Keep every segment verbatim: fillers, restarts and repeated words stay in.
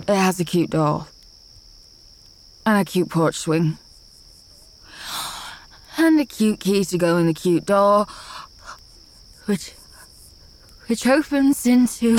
It has a cute door. And a cute porch swing. And a cute key to go in the cute door. Which... Which opens into...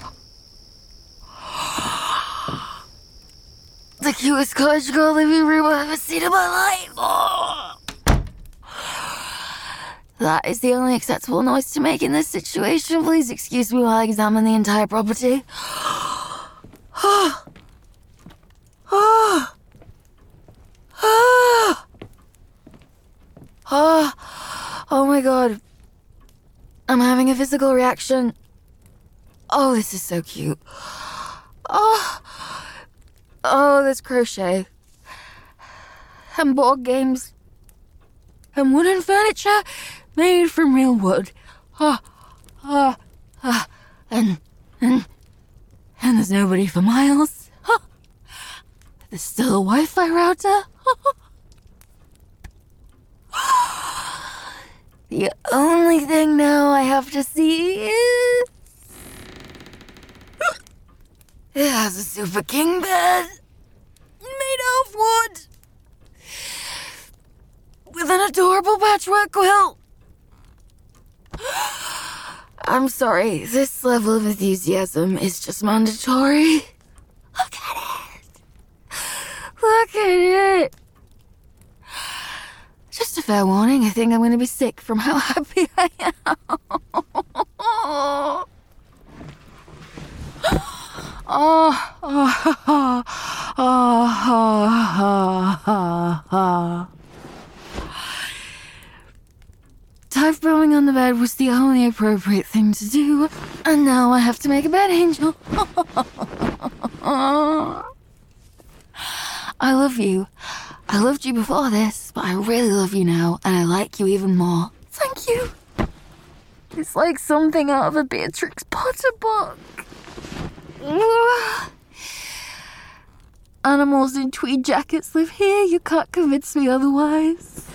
the cutest conjugal living room I've ever seen in my life. Oh. That is the only acceptable noise to make in this situation. Please excuse me while I examine the entire property. Oh. Oh. Oh. Oh. Oh my god. I'm having a physical reaction. Oh, this is so cute. Oh. Oh, there's crochet. And board games. And wooden furniture made from real wood. Ah, ah, ah. And, and, and there's nobody for miles. Ah. There's still a Wi-Fi router. The only thing now I have to see is... it has a super king bed made of wood with an adorable patchwork quilt. I'm sorry, this level of enthusiasm is just mandatory. Look at it. Look at it. Just a fair warning, I think I'm going to be sick from how happy I am. Oh, oh, oh, oh, oh, oh. Type-bowing on the bed was the only appropriate thing to do, and now I have to make a bed angel. I love you. I loved you before this, but I really love you now, and I like you even more. Thank you. It's like something out of a Beatrix Potter book. Animals in tweed jackets live here. You can't convince me otherwise.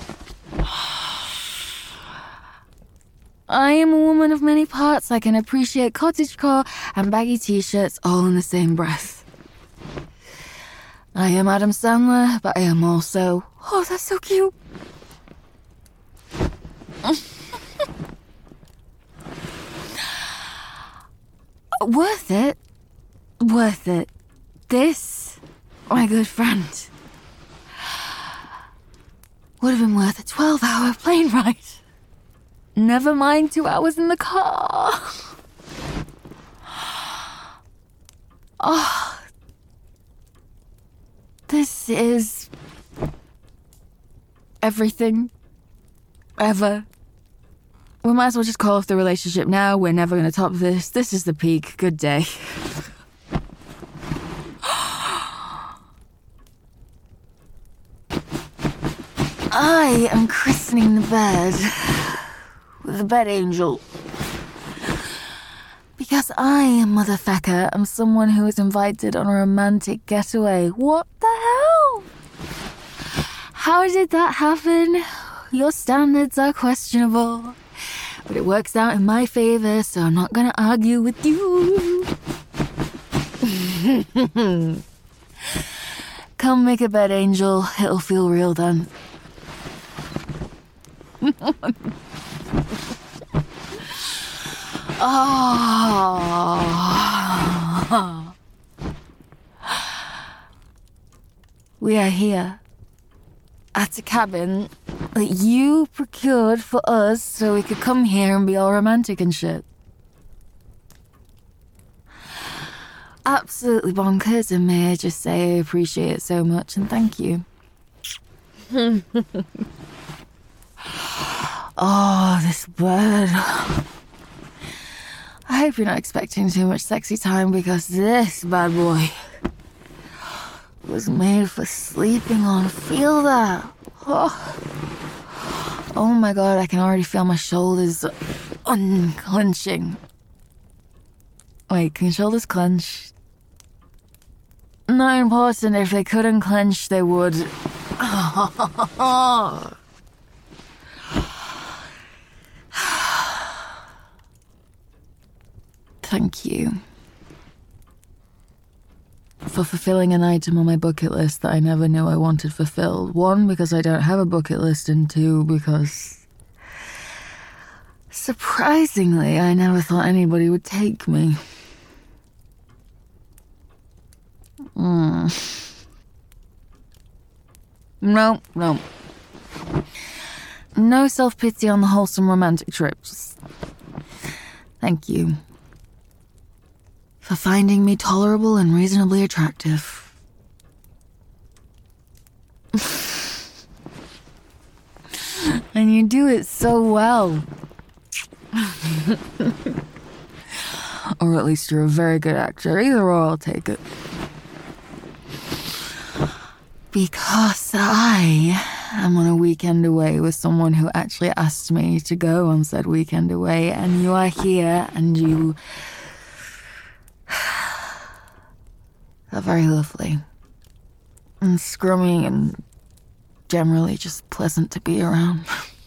I am a woman of many parts. I can appreciate cottagecore and baggy t-shirts all in the same breath. I am Adam Sandler, but I am also... oh, that's so cute. Worth it. Worth it. This, my good friend, would have been worth a twelve-hour plane ride. Never mind two hours in the car. Oh, this is everything ever. We might as well just call off the relationship now. We're never going to top this. This is the peak. Good day. I am christening the bed with the bed angel. Because I, motherfucker, am someone who is invited on a romantic getaway. What the hell? How did that happen? Your standards are questionable. But it works out in my favor, so I'm not gonna argue with you. Come make a bed, angel. It'll feel real then. Oh. We are here at a cabin that you procured for us so we could come here and be all romantic and shit. Absolutely bonkers, and may I just say I appreciate it so much and thank you. Oh, this bird. I hope you're not expecting too much sexy time because this bad boy was made for sleeping on. Feel that? Oh. Oh my god, I can already feel my shoulders unclenching. Wait, can shoulders clench? Not important. If they couldn't clench, they would. Thank you. for fulfilling an item on my bucket list that I never knew I wanted fulfilled. One, because I don't have a bucket list, and two, because surprisingly, I never thought anybody would take me. Mm. No, no. No self-pity on the wholesome romantic trips. Thank you for finding me tolerable and reasonably attractive. And you do it so well. Or at least you're a very good actor. Either or, I'll take it. Because I am on a weekend away with someone who actually asked me to go on said weekend away, and you are here, and you are very lovely. And scrummy and generally just pleasant to be around.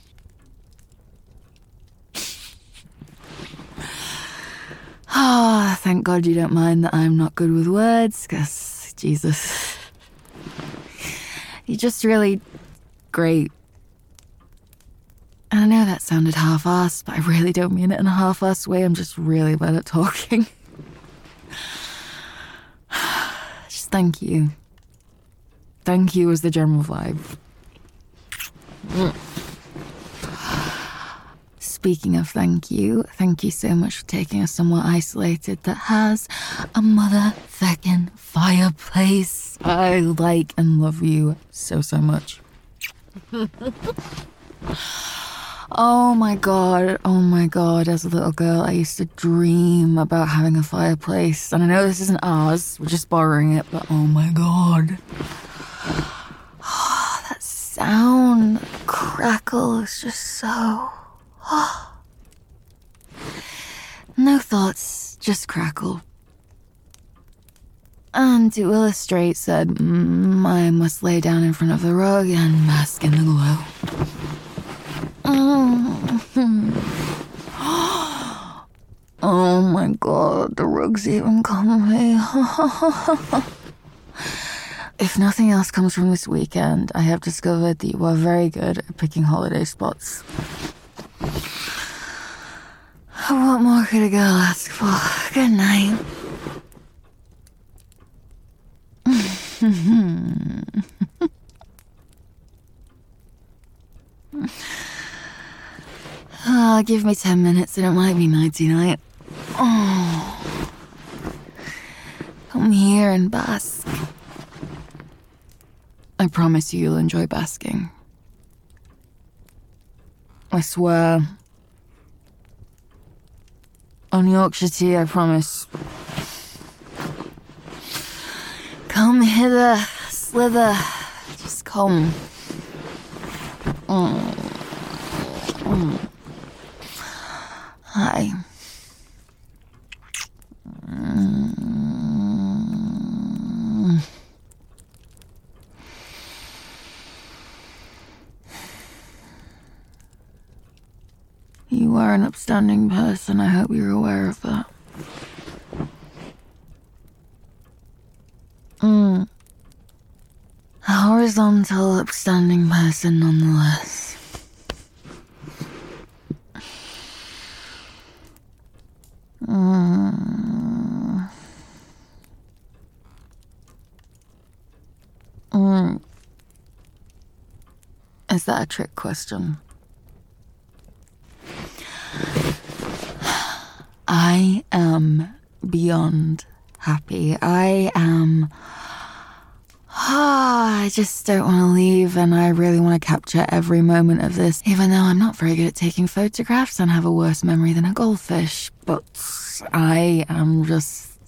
Ah, oh, thank God you don't mind that I'm not good with words, because, Jesus, you're just really great. And I know that sounded half-assed, but I really don't mean it in a half-assed way. I'm just really bad at talking. Just thank you. Thank you is the general vibe. Mm. Speaking of thank you, thank you so much for taking us somewhere isolated that has a motherfucking fireplace. I like and love you so, so much. Oh my god, oh my god, as a little girl I used to dream about having a fireplace. And I know this isn't ours, we're just borrowing it, but oh my god. Oh, that sound, crackle is just so... Oh. No thoughts, just crackle. And to illustrate said, mm, I must lay down in front of the rug and bask in the glow. Mm-hmm. Oh my god, the rug's even comfy. If nothing else comes from this weekend, I have discovered that you are very good at picking holiday spots. What more could a girl ask for? Good night. Oh, give me ten minutes and it might be nighty-night. Oh. Come here and bask. I promise you you'll enjoy basking. I swear. On Yorkshire tea, I promise. Come hither, slither. Just come. Mm. Mm. Hi. Mm. You are an upstanding person. I hope you're aware of that. Mm. A horizontal, upstanding person nonetheless. Mm. Mm. Is that a trick question? I am beyond happy. I am... Ah, I just don't want to leave, and I really want to capture every moment of this, even though I'm not very good at taking photographs and have a worse memory than a goldfish. But I am just...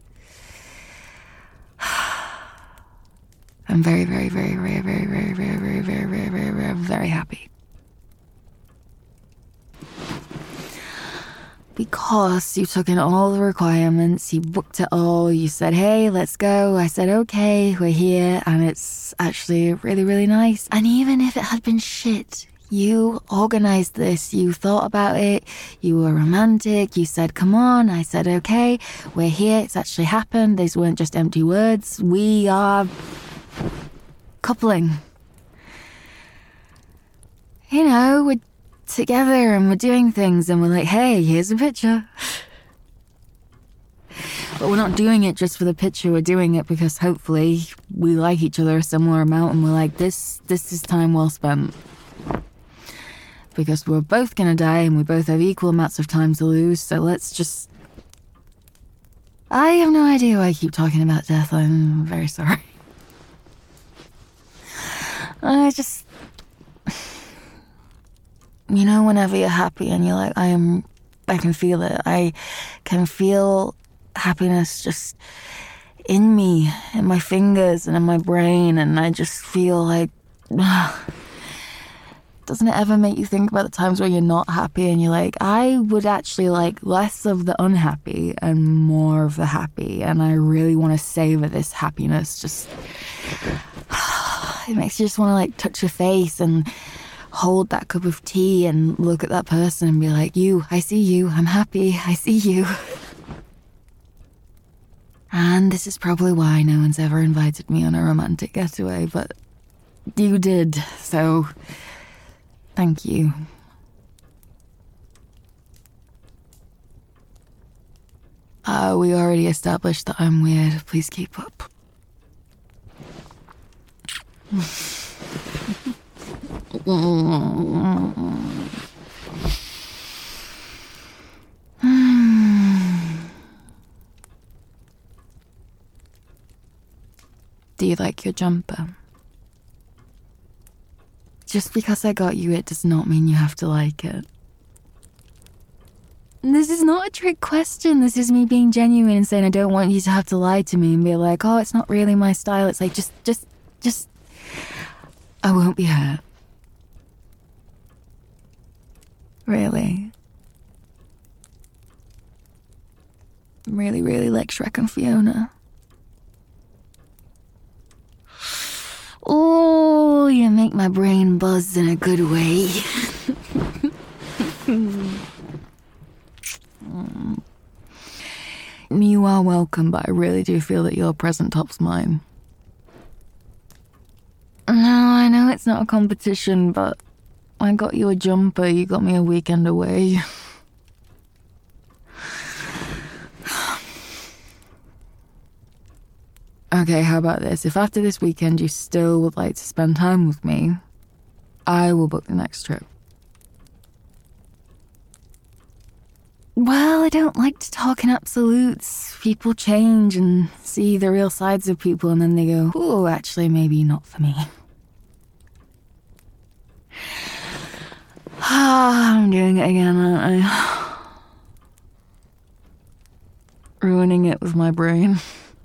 I'm very, very, very, very, very, very, very, very, very, very, very, very, very happy. Because you took in all the requirements, you booked it all, you said, hey, let's go. I said, okay, we're here, and it's actually really, really nice. And even if it had been shit, You organized this, you thought about it, you were romantic, you said, come on, I said, okay, we're here, it's actually happened, these weren't just empty words, we are coupling. You know, we're together and we're doing things and we're like, hey, here's a picture. But we're not doing it just for the picture, we're doing it because hopefully we like each other a similar amount and we're like, this, this is time well spent. Because we're both gonna die and we both have equal amounts of time to lose, so let's just... I have no idea why I keep talking about death, I'm very sorry. I just... You know, whenever you're happy and you're like, I am... I can feel it. I can feel happiness just in me, in my fingers and in my brain, and I just feel like... Doesn't it ever make you think about the times where you're not happy and you're like, I would actually like less of the unhappy and more of the happy, and I really want to savor this happiness. Just... It makes you just want to like touch your face and hold that cup of tea and look at that person and be like, you, I see you, I'm happy, I see you. And this is probably why no one's ever invited me on a romantic getaway, but you did, so thank you. Uh, we already established that I'm weird, please keep up. Do you like your jumper? Just because I got you it does not mean you have to like it. This is not a trick question. This is me being genuine and saying I don't want you to have to lie to me and be like, oh, it's not really my style. It's like, just, just, just... I won't be hurt. Really? Really, really like Shrek and Fiona. Oh, you make my brain buzz in a good way. You are welcome, but I really do feel that your present tops mine. No, I know it's not a competition, but I got you a jumper, you got me a weekend away. Okay, how about this? If after this weekend you still would like to spend time with me, I will book the next trip. Well, I don't like to talk in absolutes. People change and see the real sides of people and then they go, ooh, actually, maybe not for me. Ah, I'm doing it again, aren't I? Ruining it with my brain.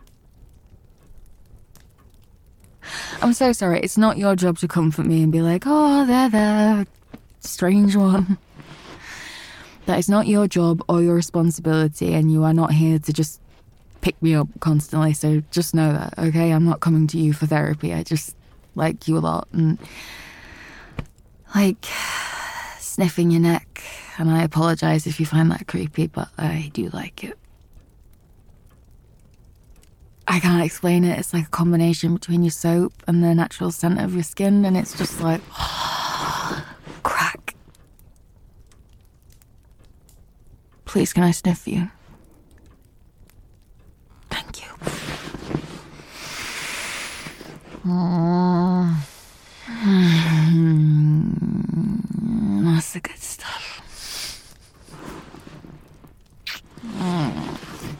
I'm so sorry, it's not your job to comfort me and be like, oh, there, there, strange one. That is not your job or your responsibility, and you are not here to just pick me up constantly, so just know that, okay? I'm not coming to you for therapy, I just like you a lot, and like sniffing your neck, and I apologize if you find that creepy, but I do like it. I can't explain it. It's like a combination between your soap and the natural scent of your skin, and it's just like crack. Please, can I sniff you? Thank you. Mm. Mm. That's the good stuff. Mm.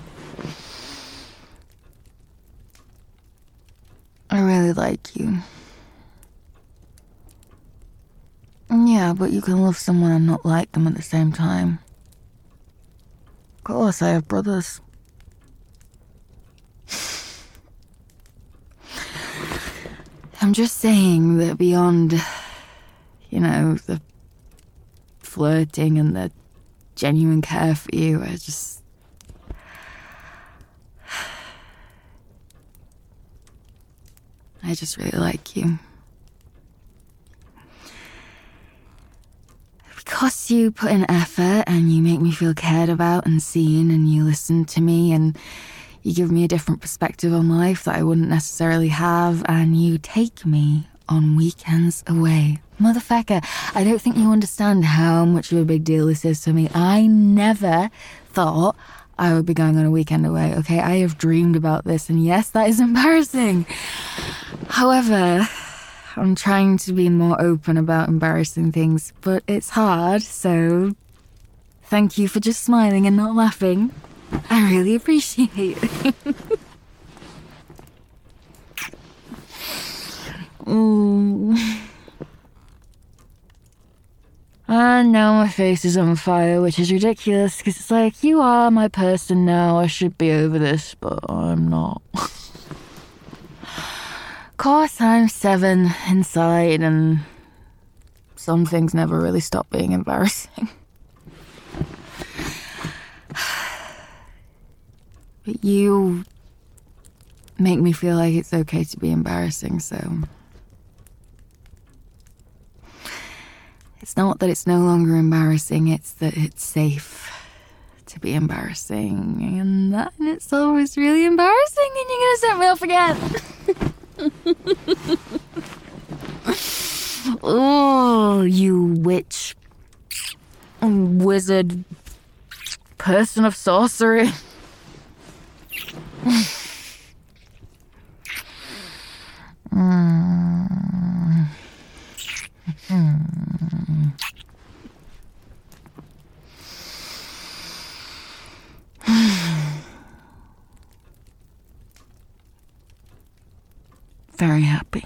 I really like you. Yeah, but you can love someone and not like them at the same time. Of course, I have brothers. I'm just saying that beyond, you know, the flirting and the genuine care for you, I just... I just really like you. because you put in effort and you make me feel cared about and seen and you listen to me and you give me a different perspective on life that I wouldn't necessarily have, and you take me on weekends away. Motherfucker, I don't think you understand how much of a big deal this is to me. I never thought I would be going on a weekend away, okay? I have dreamed about this, and yes, that is embarrassing. However, I'm trying to be more open about embarrassing things, but it's hard, so thank you for just smiling and not laughing. I really appreciate it. mm. And now my face is on fire, which is ridiculous, because it's like, you are my person now, I should be over this, but I'm not. Of course, I'm seven inside, and some things never really stop being embarrassing. But you make me feel like it's okay to be embarrassing, so... It's not that it's no longer embarrassing, it's that it's safe to be embarrassing. And that in itself is really embarrassing, and you're gonna set me off again. Oh, you witch, wizard, person of sorcery. mm. Very happy.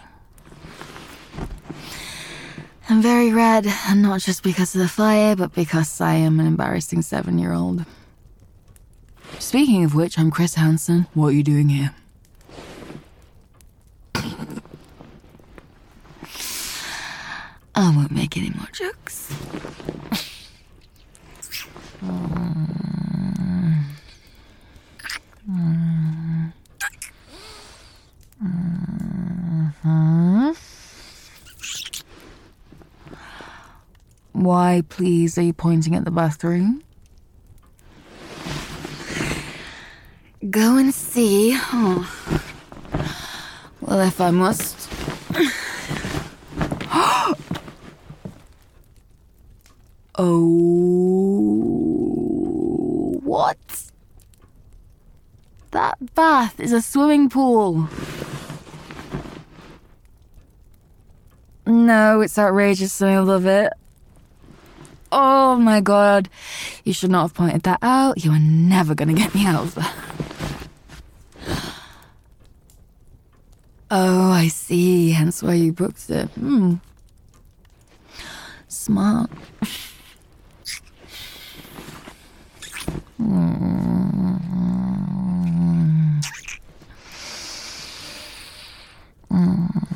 I'm very red, and not just because of the fire, but because I am an embarrassing seven-year-old. Speaking of which, I'm Chris Hansen. What are you doing here? I won't make any more jokes. mm. Mm. Mm-hmm. Why, please, are you pointing at the bathroom? Go and see. Oh. Well, if I must. Oh, what? That bath is a swimming pool. No, it's outrageous and I love it. Oh my god. You should not have pointed that out. You are never gonna get me out of there. Oh, I see. Hence why you booked it. Hmm. Smart. Mm. Mm.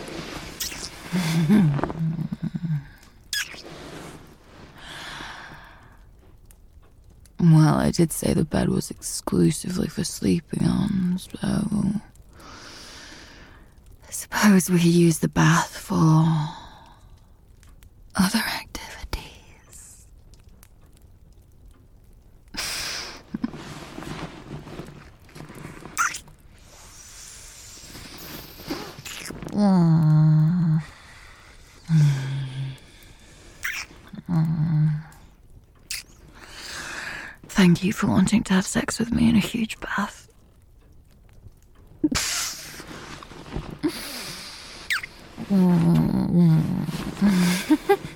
Well, I did say the bed was exclusively for sleeping on, so I suppose we could use the bath for other activities. mm. Mm. Thank you for wanting to have sex with me in a huge bath. mm.